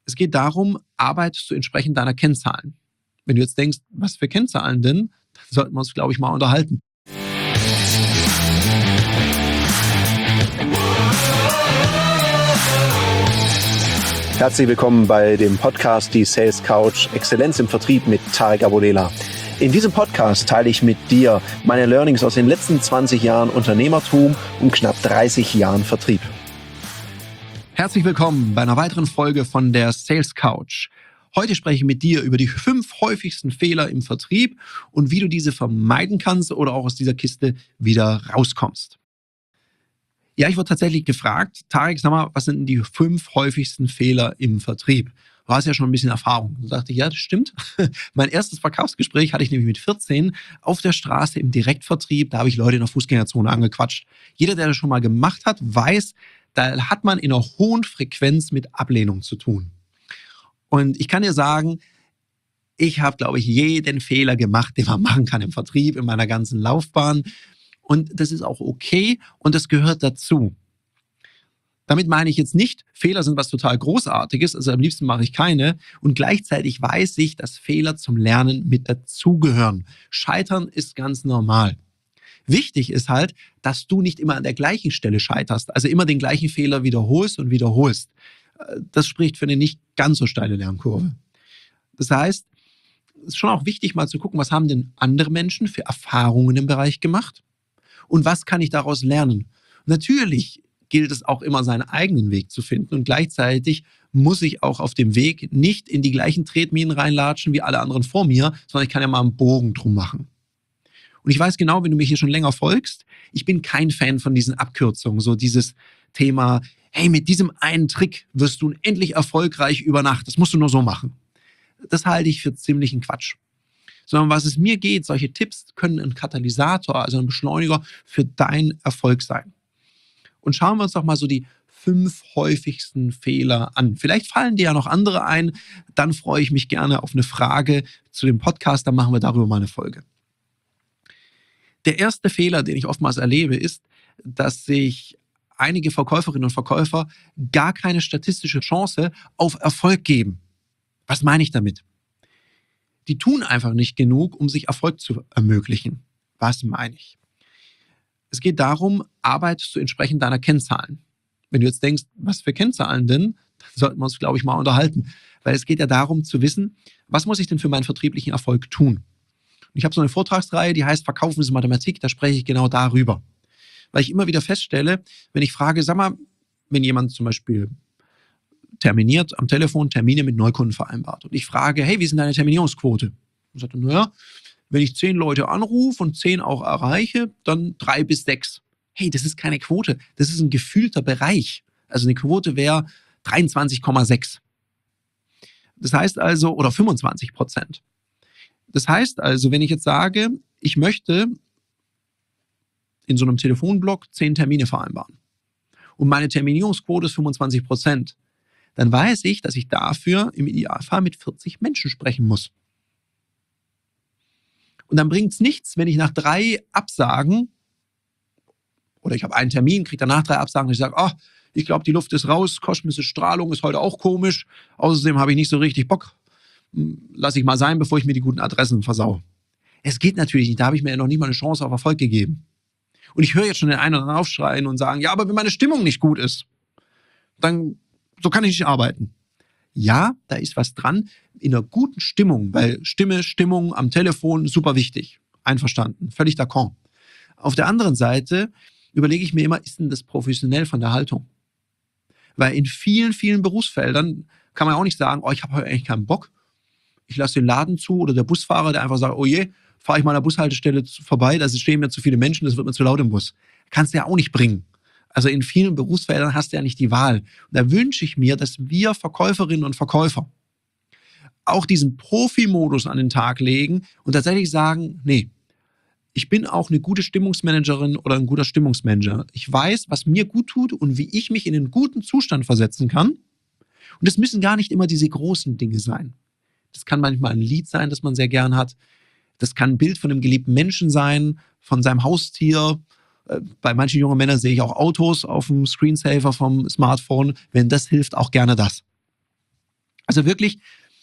Es geht darum, arbeitest du entsprechend deiner Kennzahlen? Wenn du jetzt denkst, was für Kennzahlen denn, dann sollten wir uns, glaube ich, mal unterhalten. Herzlich willkommen bei dem Podcast Die Sales Couch Exzellenz im Vertrieb mit Tarek Abodela. In diesem Podcast teile ich mit dir meine Learnings aus den letzten 20 Jahren Unternehmertum und knapp 30 Jahren Vertrieb. Herzlich willkommen bei einer weiteren Folge von der Sales Couch. Heute spreche ich mit dir über die 5 häufigsten Fehler im Vertrieb und wie du diese vermeiden kannst oder auch aus dieser Kiste wieder rauskommst. Ja, ich wurde tatsächlich gefragt, Tarek, sag mal, was sind denn die 5 häufigsten Fehler im Vertrieb? Du hast ja schon ein bisschen Erfahrung. Da dachte ich, ja, das stimmt. Mein erstes Verkaufsgespräch hatte ich nämlich mit 14 auf der Straße im Direktvertrieb. Da habe ich Leute in der Fußgängerzone angequatscht. Jeder, der das schon mal gemacht hat, weiß, da hat man in einer hohen Frequenz mit Ablehnung zu tun. Und ich kann dir sagen, ich habe, glaube ich, jeden Fehler gemacht, den man machen kann im Vertrieb, in meiner ganzen Laufbahn. Und das ist auch okay und das gehört dazu. Damit meine ich jetzt nicht, Fehler sind was total Großartiges, also am liebsten mache ich keine. Und gleichzeitig weiß ich, dass Fehler zum Lernen mit dazugehören. Scheitern ist ganz normal. Wichtig ist halt, dass du nicht immer an der gleichen Stelle scheiterst, also immer den gleichen Fehler wiederholst und wiederholst. Das spricht für eine nicht ganz so steile Lernkurve. Das heißt, es ist schon auch wichtig, mal zu gucken, was haben denn andere Menschen für Erfahrungen im Bereich gemacht und was kann ich daraus lernen. Natürlich gilt es auch immer, seinen eigenen Weg zu finden und gleichzeitig muss ich auch auf dem Weg nicht in die gleichen Tretminen reinlatschen wie alle anderen vor mir, sondern ich kann ja mal einen Bogen drum machen. Und ich weiß genau, wenn du mir hier schon länger folgst, ich bin kein Fan von diesen Abkürzungen, so dieses Thema, hey, mit diesem einen Trick wirst du endlich erfolgreich über Nacht, das musst du nur so machen. Das halte ich für ziemlichen Quatsch. Sondern was es mir geht, solche Tipps können ein Katalysator, also ein Beschleuniger für deinen Erfolg sein. Und schauen wir uns doch mal so die 5 häufigsten Fehler an. Vielleicht fallen dir ja noch andere ein, dann freue ich mich gerne auf eine Frage zu dem Podcast, dann machen wir darüber mal eine Folge. Der erste Fehler, den ich oftmals erlebe, ist, dass sich einige Verkäuferinnen und Verkäufer gar keine statistische Chance auf Erfolg geben. Was meine ich damit? Die tun einfach nicht genug, um sich Erfolg zu ermöglichen. Was meine ich? Es geht darum, arbeitest du entsprechend deiner Kennzahlen. Wenn du jetzt denkst, was für Kennzahlen denn, dann sollten wir uns, glaube ich, mal unterhalten. Weil es geht ja darum zu wissen, was muss ich denn für meinen vertrieblichen Erfolg tun? Und ich habe so eine Vortragsreihe, die heißt Verkaufen ist Mathematik, da spreche ich genau darüber. Weil ich immer wieder feststelle, wenn ich frage, sag mal, wenn jemand zum Beispiel terminiert am Telefon Termine mit Neukunden vereinbart und ich frage, hey, wie ist denn deine Terminierungsquote? Und sagt er, naja, wenn ich 10 Leute anrufe und 10 auch erreiche, dann 3 bis 6. Hey, das ist keine Quote, das ist ein gefühlter Bereich. Also eine Quote wäre 23,6. Das heißt also, oder 25%. Das heißt also, wenn ich jetzt sage, ich möchte in so einem Telefonblock 10 Termine vereinbaren und meine Terminierungsquote ist 25%, dann weiß ich, dass ich dafür im Idealfall mit 40 Menschen sprechen muss. Und dann bringt es nichts, wenn ich nach 3 Absagen, oder ich habe einen Termin, kriege danach 3 Absagen und ich sage, oh, ich glaube, die Luft ist raus, kosmische Strahlung ist heute auch komisch, außerdem habe ich nicht so richtig Bock, lasse ich mal sein, bevor ich mir die guten Adressen versau. Es geht natürlich nicht, da habe ich mir ja noch nicht mal eine Chance auf Erfolg gegeben. Und ich höre jetzt schon den einen oder anderen aufschreien und sagen, ja, aber wenn meine Stimmung nicht gut ist, dann so kann ich nicht arbeiten. Ja, da ist was dran, in einer guten Stimmung, weil Stimmung am Telefon, super wichtig. Einverstanden, völlig d'accord. Auf der anderen Seite überlege ich mir immer, ist denn das professionell von der Haltung? Weil in vielen, vielen Berufsfeldern kann man auch nicht sagen, oh, ich habe heute eigentlich keinen Bock. Ich lasse den Laden zu oder der Busfahrer, der einfach sagt, oh je, fahre ich mal an der Bushaltestelle vorbei, da stehen mir zu viele Menschen, das wird mir zu laut im Bus. Kannst du ja auch nicht bringen. Also in vielen Berufsfeldern hast du ja nicht die Wahl. Und da wünsche ich mir, dass wir Verkäuferinnen und Verkäufer auch diesen Profi-Modus an den Tag legen und tatsächlich sagen, nee, ich bin auch eine gute Stimmungsmanagerin oder ein guter Stimmungsmanager. Ich weiß, was mir gut tut und wie ich mich in einen guten Zustand versetzen kann. Und es müssen gar nicht immer diese großen Dinge sein. Das kann manchmal ein Lied sein, das man sehr gern hat. Das kann ein Bild von einem geliebten Menschen sein, von seinem Haustier. Bei manchen jungen Männern sehe ich auch Autos auf dem Screensaver vom Smartphone. Wenn das hilft, auch gerne das. Also wirklich,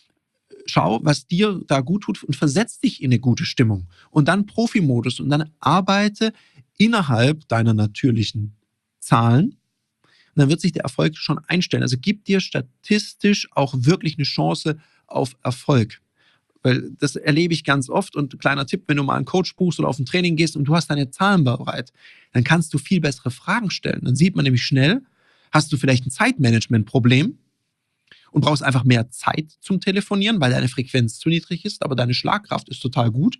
schau, was dir da gut tut und versetz dich in eine gute Stimmung. Und dann Profi-Modus und dann arbeite innerhalb deiner natürlichen Zahlen. Und dann wird sich der Erfolg schon einstellen. Also gib dir statistisch auch wirklich eine Chance auf Erfolg. Weil das erlebe ich ganz oft. Und kleiner Tipp, wenn du mal einen Coach buchst oder auf ein Training gehst und du hast deine Zahlen bereit, dann kannst du viel bessere Fragen stellen. Dann sieht man nämlich schnell, hast du vielleicht ein Zeitmanagement-Problem und brauchst einfach mehr Zeit zum Telefonieren, weil deine Frequenz zu niedrig ist, aber deine Schlagkraft ist total gut.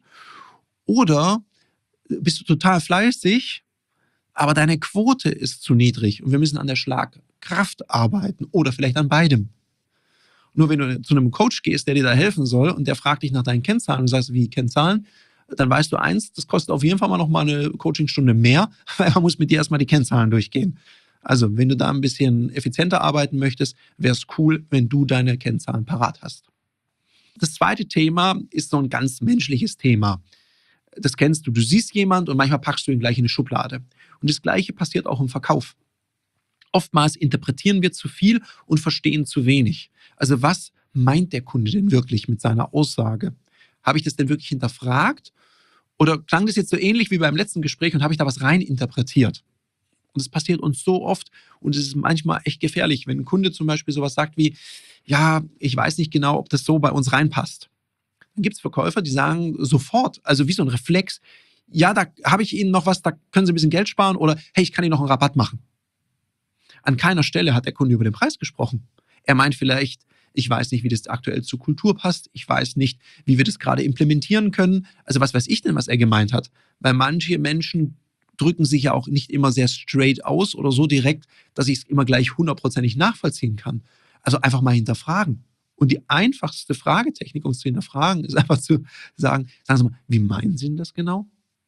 Oder bist du total fleißig, aber deine Quote ist zu niedrig und wir müssen an der Schlagkraft arbeiten oder vielleicht an beidem. Nur wenn du zu einem Coach gehst, der dir da helfen soll und der fragt dich nach deinen Kennzahlen und du sagst, wie Kennzahlen, dann weißt du eins, das kostet auf jeden Fall mal noch mal eine Coachingstunde mehr, weil man muss mit dir erstmal die Kennzahlen durchgehen. Also wenn du da ein bisschen effizienter arbeiten möchtest, wäre es cool, wenn du deine Kennzahlen parat hast. Das zweite Thema ist so ein ganz menschliches Thema. Das kennst du. Du siehst jemanden und manchmal packst du ihn gleich in eine Schublade. Und das Gleiche passiert auch im Verkauf. Oftmals interpretieren wir zu viel und verstehen zu wenig. Also was meint der Kunde denn wirklich mit seiner Aussage? Habe ich das denn wirklich hinterfragt? Oder klang das jetzt so ähnlich wie beim letzten Gespräch und habe ich da was rein interpretiert? Und das passiert uns so oft und es ist manchmal echt gefährlich, wenn ein Kunde zum Beispiel sowas sagt wie, ja, ich weiß nicht genau, ob das so bei uns reinpasst. Dann gibt es Verkäufer, die sagen sofort, also wie so ein Reflex, ja, da habe ich Ihnen noch was, da können Sie ein bisschen Geld sparen oder hey, ich kann Ihnen noch einen Rabatt machen. An keiner Stelle hat der Kunde über den Preis gesprochen. Er meint vielleicht, ich weiß nicht, wie das aktuell zur Kultur passt, ich weiß nicht, wie wir das gerade implementieren können. Also was weiß ich denn, was er gemeint hat? Weil manche Menschen drücken sich ja auch nicht immer sehr straight aus oder so direkt, dass ich es immer gleich hundertprozentig nachvollziehen kann. Also einfach mal hinterfragen. Und die einfachste Fragetechnik, um es zu hinterfragen, ist einfach zu sagen, sagen Sie mal, wie meinen Sie denn das genau?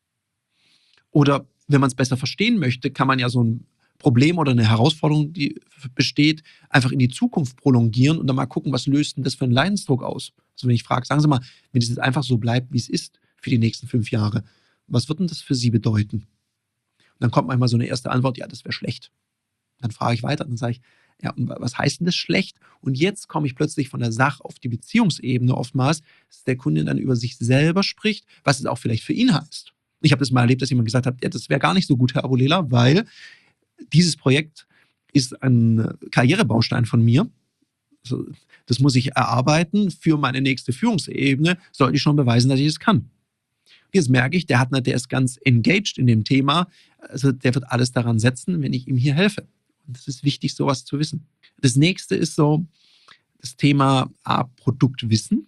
Oder wenn man es besser verstehen möchte, kann man ja so ein Problem oder eine Herausforderung, die besteht, einfach in die Zukunft prolongieren und dann mal gucken, was löst denn das für einen Leidensdruck aus? Also wenn ich frage, sagen Sie mal, wenn es jetzt einfach so bleibt, wie es ist für die nächsten 5 Jahre, was wird denn das für Sie bedeuten? Und dann kommt manchmal so eine erste Antwort, ja, das wäre schlecht. Dann frage ich weiter und dann sage ich, ja, und was heißt denn das schlecht? Und jetzt komme ich plötzlich von der Sach- auf die Beziehungsebene oftmals, dass der Kunde dann über sich selber spricht, was es auch vielleicht für ihn heißt. Ich habe das mal erlebt, dass jemand gesagt hat, ja, das wäre gar nicht so gut, Herr Abulela, weil dieses Projekt ist ein Karrierebaustein von mir. Also, das muss ich erarbeiten für meine nächste Führungsebene, sollte ich schon beweisen, dass ich es kann. Und jetzt merke ich, der ist ganz engaged in dem Thema, also der wird alles daran setzen, wenn ich ihm hier helfe. Und das ist wichtig, sowas zu wissen. Das nächste ist so das Thema Produktwissen.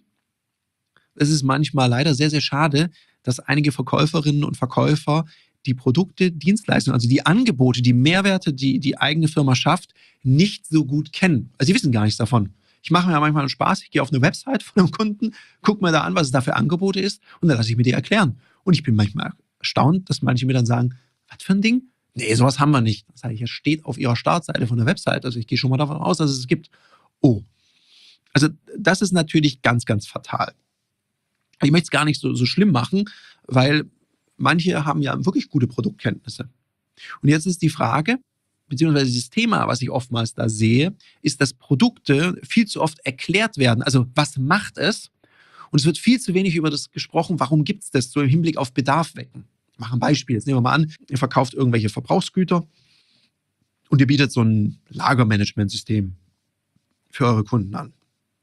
Es ist manchmal leider sehr, sehr schade, dass einige Verkäuferinnen und Verkäufer die Produkte, Dienstleistungen, also die Angebote, die Mehrwerte, die die eigene Firma schafft, nicht so gut kennen. Also sie wissen gar nichts davon. Ich mache mir ja manchmal einen Spaß, ich gehe auf eine Website von einem Kunden, gucke mir da an, was es da für Angebote ist und dann lasse ich mir die erklären. Und ich bin manchmal erstaunt, dass manche mir dann sagen, was für ein Ding? Nee, sowas haben wir nicht. Das sage ich, es steht auf ihrer Startseite von der Website, also ich gehe schon mal davon aus, dass es gibt. Oh, also das ist natürlich ganz, ganz fatal. Ich möchte es gar nicht so schlimm machen, weil manche haben ja wirklich gute Produktkenntnisse. Und jetzt ist die Frage, beziehungsweise dieses Thema, was ich oftmals da sehe, ist, dass Produkte viel zu oft erklärt werden. Also was macht es? Und es wird viel zu wenig über das gesprochen, warum gibt es das, so im Hinblick auf Bedarf wecken. Ich mache ein Beispiel, jetzt nehmen wir mal an, ihr verkauft irgendwelche Verbrauchsgüter und ihr bietet so ein Lagermanagementsystem für eure Kunden an.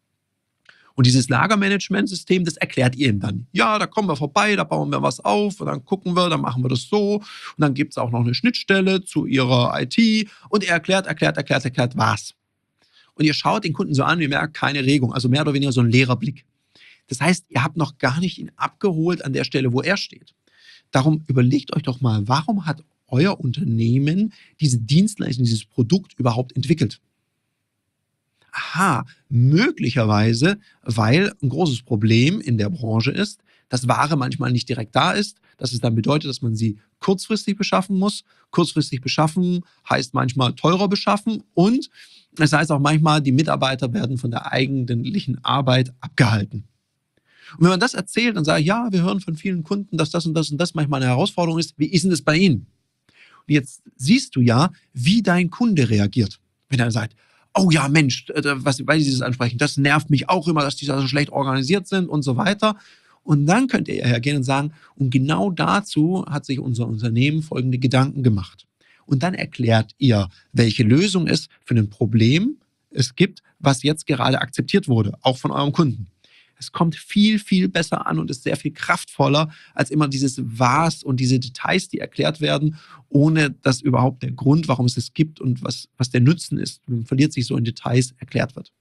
Und dieses Lagermanagementsystem, das erklärt ihr ihm dann. Ja, da kommen wir vorbei, da bauen wir was auf und dann gucken wir, dann machen wir das so. Und dann gibt es auch noch eine Schnittstelle zu ihrer IT und er erklärt was. Und ihr schaut den Kunden so an, ihr merkt keine Regung, also mehr oder weniger so ein leerer Blick. Das heißt, ihr habt noch gar nicht ihn abgeholt an der Stelle, wo er steht. Darum überlegt euch doch mal, warum hat euer Unternehmen diese Dienstleistung, dieses Produkt überhaupt entwickelt? Aha, möglicherweise, weil ein großes Problem in der Branche ist, dass Ware manchmal nicht direkt da ist, dass es dann bedeutet, dass man sie kurzfristig beschaffen muss. Kurzfristig beschaffen heißt manchmal teurer beschaffen und es heißt auch manchmal, die Mitarbeiter werden von der eigentlichen Arbeit abgehalten. Und wenn man das erzählt und sagt, ja, wir hören von vielen Kunden, dass das und das und das manchmal eine Herausforderung ist, wie ist denn das bei Ihnen? Und jetzt siehst du ja, wie dein Kunde reagiert. Wenn er sagt, oh ja, Mensch, weil Sie das ansprechen, das nervt mich auch immer, dass die so schlecht organisiert sind und so weiter. Und dann könnt ihr hergehen und sagen, und genau dazu hat sich unser Unternehmen folgende Gedanken gemacht. Und dann erklärt ihr, welche Lösung es für ein Problem es gibt, was jetzt gerade akzeptiert wurde, auch von eurem Kunden. Es kommt viel, viel besser an und ist sehr viel kraftvoller als immer dieses Was und diese Details, die erklärt werden, ohne dass überhaupt der Grund, warum es es gibt und was der Nutzen ist, man verliert sich so in Details, erklärt wird.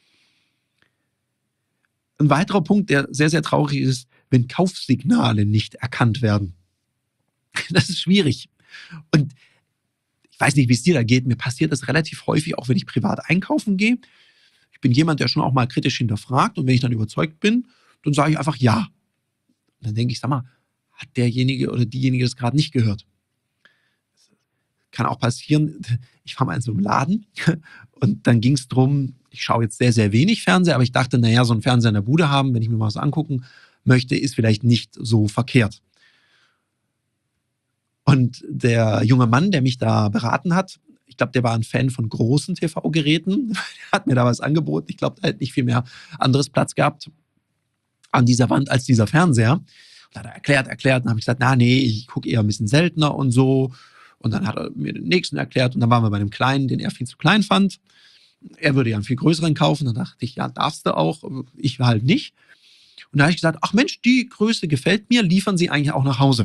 Ein weiterer Punkt, der sehr, sehr traurig ist, wenn Kaufsignale nicht erkannt werden. Das ist schwierig. Und ich weiß nicht, wie es dir da geht. Mir passiert das relativ häufig, auch wenn ich privat einkaufen gehe. Ich bin jemand, der schon auch mal kritisch hinterfragt. Und wenn ich dann überzeugt bin, dann sage ich einfach ja. Und dann denke ich, sag mal, hat derjenige oder diejenige das gerade nicht gehört? Das kann auch passieren. Ich war mal in so einem Laden und dann ging es darum, ich schaue jetzt sehr, sehr wenig Fernseher, aber ich dachte, naja, so einen Fernseher in der Bude haben, wenn ich mir mal was angucken möchte, ist vielleicht nicht so verkehrt. Und der junge Mann, der mich da beraten hat, ich glaube, der war ein Fan von großen TV-Geräten, der hat mir da was angeboten. Ich glaube, da hätte nicht viel mehr anderes Platz gehabt an dieser Wand als dieser Fernseher. Und da hat er erklärt, dann habe ich gesagt, ich gucke eher ein bisschen seltener und so. Und dann hat er mir den nächsten erklärt und dann waren wir bei einem kleinen, den er viel zu klein fand. Er würde ja einen viel größeren kaufen. Dann dachte ich, ja, darfst du auch, ich halt nicht. Und da habe ich gesagt, ach Mensch, die Größe gefällt mir, liefern Sie eigentlich auch nach Hause?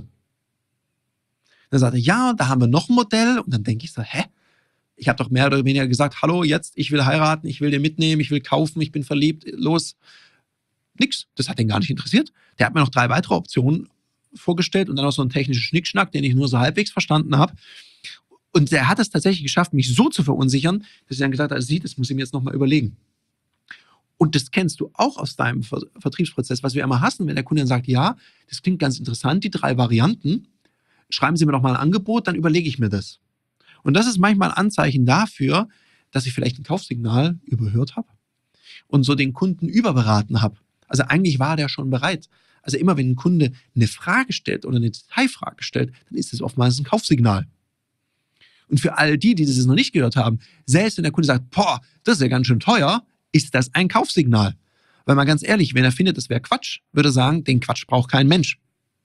Dann sagte er, ja, da haben wir noch ein Modell. Und dann denke ich so, ich habe doch mehr oder weniger gesagt, hallo, jetzt, ich will heiraten, ich will den mitnehmen, ich will kaufen, ich bin verliebt, los. Nix, das hat den gar nicht interessiert. Der hat mir noch 3 weitere Optionen vorgestellt und dann noch so einen technischen Schnickschnack, den ich nur so halbwegs verstanden habe. Und der hat es tatsächlich geschafft, mich so zu verunsichern, dass ich dann gesagt habe, das muss ich mir jetzt nochmal überlegen. Und das kennst du auch aus deinem Vertriebsprozess, was wir immer hassen, wenn der Kunde dann sagt, ja, das klingt ganz interessant, die 3 Varianten, schreiben Sie mir doch mal ein Angebot, dann überlege ich mir das. Und das ist manchmal ein Anzeichen dafür, dass ich vielleicht ein Kaufsignal überhört habe und so den Kunden überberaten habe. Also eigentlich war der schon bereit. Also immer wenn ein Kunde eine Frage stellt oder eine Detailfrage stellt, dann ist das oftmals ein Kaufsignal. Und für all die das noch nicht gehört haben, selbst wenn der Kunde sagt, boah, das ist ja ganz schön teuer, ist das ein Kaufsignal. Weil mal ganz ehrlich, wenn er findet, das wäre Quatsch, würde er sagen, den Quatsch braucht kein Mensch.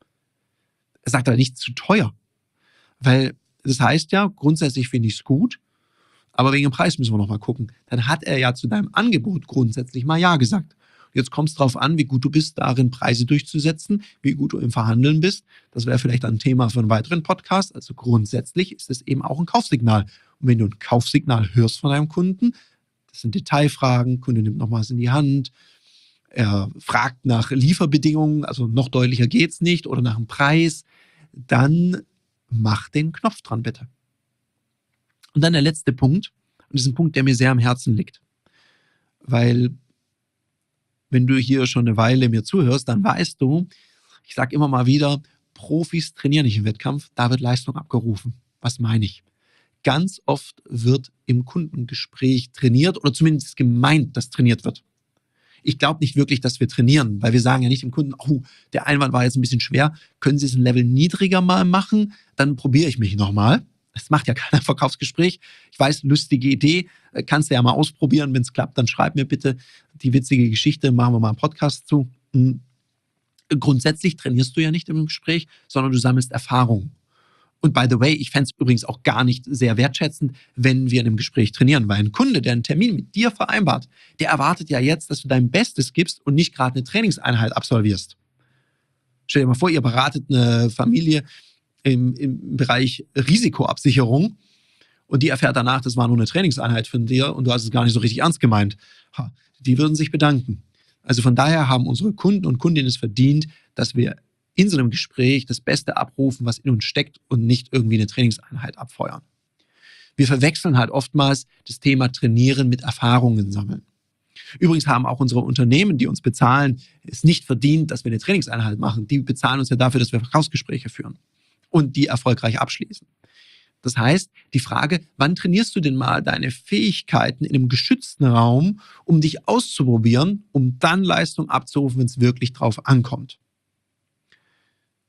Er sagt aber nicht zu teuer. Weil das heißt ja, grundsätzlich finde ich es gut, aber wegen dem Preis müssen wir noch mal gucken. Dann hat er ja zu deinem Angebot grundsätzlich mal Ja gesagt. Jetzt kommt es darauf an, wie gut du bist, darin Preise durchzusetzen, wie gut du im Verhandeln bist. Das wäre vielleicht ein Thema für einen weiteren Podcast. Also grundsätzlich ist es eben auch ein Kaufsignal. Und wenn du ein Kaufsignal hörst von deinem Kunden, das sind Detailfragen, der Kunde nimmt noch was in die Hand, er fragt nach Lieferbedingungen, also noch deutlicher geht's nicht, oder nach dem Preis, dann mach den Knopf dran, bitte. Und dann der letzte Punkt, und das ist ein Punkt, der mir sehr am Herzen liegt, weil wenn du hier schon eine Weile mir zuhörst, dann weißt du, ich sage immer mal wieder, Profis trainieren nicht im Wettkampf, da wird Leistung abgerufen. Was meine ich? Ganz oft wird im Kundengespräch trainiert oder zumindest gemeint, dass trainiert wird. Ich glaube nicht wirklich, dass wir trainieren, weil wir sagen ja nicht dem Kunden, oh, der Einwand war jetzt ein bisschen schwer, können Sie es ein Level niedriger mal machen, dann probiere ich mich nochmal. Das macht ja keiner Verkaufsgespräch. Ich weiß, lustige Idee, kannst du ja mal ausprobieren. Wenn es klappt, dann schreib mir bitte die witzige Geschichte, machen wir mal einen Podcast zu. Grundsätzlich trainierst du ja nicht im Gespräch, sondern du sammelst Erfahrung. Und by the way, ich fände es übrigens auch gar nicht sehr wertschätzend, wenn wir in einem Gespräch trainieren, weil ein Kunde, der einen Termin mit dir vereinbart, der erwartet ja jetzt, dass du dein Bestes gibst und nicht gerade eine Trainingseinheit absolvierst. Stell dir mal vor, ihr beratet eine Familie im Bereich Risikoabsicherung und die erfährt danach, das war nur eine Trainingseinheit von dir und du hast es gar nicht so richtig ernst gemeint. Die würden sich bedanken. Also von daher haben unsere Kunden und Kundinnen es verdient, dass wir in so einem Gespräch das Beste abrufen, was in uns steckt und nicht irgendwie eine Trainingseinheit abfeuern. Wir verwechseln halt oftmals das Thema Trainieren mit Erfahrungen sammeln. Übrigens haben auch unsere Unternehmen, die uns bezahlen, es nicht verdient, dass wir eine Trainingseinheit machen. Die bezahlen uns ja dafür, dass wir Verkaufsgespräche führen und die erfolgreich abschließen. Das heißt, die Frage, wann trainierst du denn mal deine Fähigkeiten in einem geschützten Raum, um dich auszuprobieren, um dann Leistung abzurufen, wenn es wirklich drauf ankommt?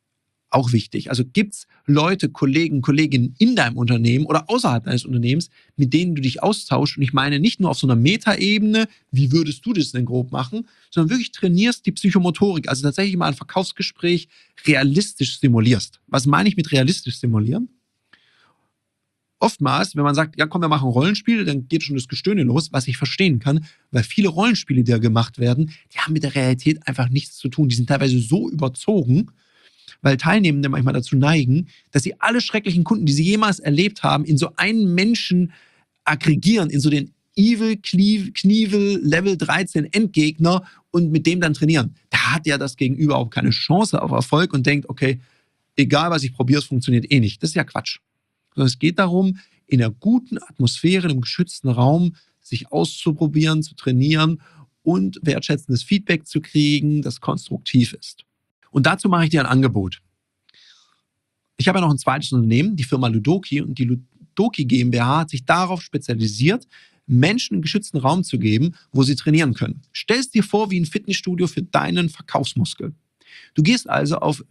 Auch wichtig. Also gibt's Leute, Kollegen, Kolleginnen in deinem Unternehmen oder außerhalb deines Unternehmens, mit denen du dich austauschst. Und ich meine nicht nur auf so einer Metaebene, wie würdest du das denn grob machen, sondern wirklich trainierst die Psychomotorik. Also tatsächlich mal ein Verkaufsgespräch realistisch simulierst. Was meine ich mit realistisch simulieren? Oftmals, wenn man sagt, ja komm, wir machen ein Rollenspiel, dann geht schon das Gestöhne los, was ich verstehen kann, weil viele Rollenspiele, die da gemacht werden, die haben mit der Realität einfach nichts zu tun. Die sind teilweise so überzogen, weil Teilnehmende manchmal dazu neigen, dass sie alle schrecklichen Kunden, die sie jemals erlebt haben, in so einen Menschen aggregieren, in so den Evil Knievel Level 13 Endgegner und mit dem dann trainieren. Da hat ja das Gegenüber auch keine Chance auf Erfolg und denkt, okay, egal was ich probiere, es funktioniert eh nicht. Das ist ja Quatsch. Sondern es geht darum, in einer guten Atmosphäre, in einem geschützten Raum, sich auszuprobieren, zu trainieren und wertschätzendes Feedback zu kriegen, das konstruktiv ist. Und dazu mache ich dir ein Angebot. Ich habe ja noch ein zweites Unternehmen, die Firma Ludoki. Und die Ludoki GmbH hat sich darauf spezialisiert, Menschen einen geschützten Raum zu geben, wo sie trainieren können. Stell es dir vor wie ein Fitnessstudio für deinen Verkaufsmuskel. Du gehst also auf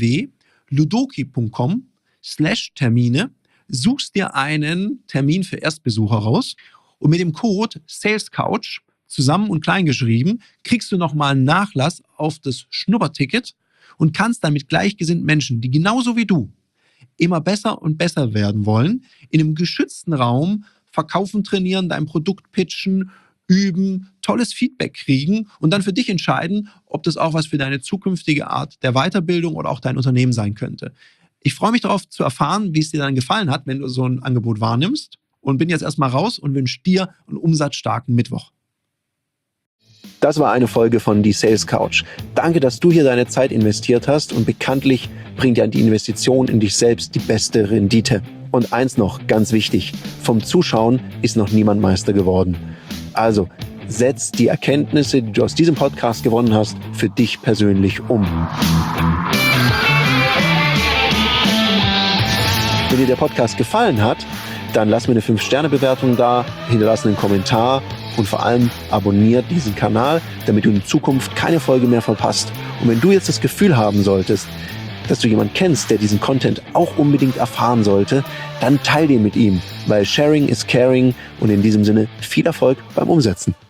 www.ludoki.com/Termine, suchst dir einen Termin für Erstbesucher raus und mit dem Code SalesCouch zusammen und klein geschrieben, kriegst du nochmal einen Nachlass auf das Schnupperticket und kannst dann mit gleichgesinnten Menschen, die genauso wie du immer besser und besser werden wollen, in einem geschützten Raum verkaufen, trainieren, dein Produkt pitchen, üben, tolles Feedback kriegen und dann für dich entscheiden, ob das auch was für deine zukünftige Art der Weiterbildung oder auch dein Unternehmen sein könnte. Ich freue mich darauf zu erfahren, wie es dir dann gefallen hat, wenn du so ein Angebot wahrnimmst und bin jetzt erstmal raus und wünsche dir einen umsatzstarken Mittwoch. Das war eine Folge von Die Sales Couch. Danke, dass du hier deine Zeit investiert hast und bekanntlich bringt ja die Investition in dich selbst die beste Rendite. Und eins noch, ganz wichtig, vom Zuschauen ist noch niemand Meister geworden. Also, setz die Erkenntnisse, die du aus diesem Podcast gewonnen hast, für dich persönlich um. Wenn dir der Podcast gefallen hat, dann lass mir eine 5-Sterne-Bewertung da, hinterlass einen Kommentar und vor allem abonniert diesen Kanal, damit du in Zukunft keine Folge mehr verpasst. Und wenn du jetzt das Gefühl haben solltest, dass du jemanden kennst, der diesen Content auch unbedingt erfahren sollte, dann teile den mit ihm, weil Sharing is Caring und in diesem Sinne viel Erfolg beim Umsetzen.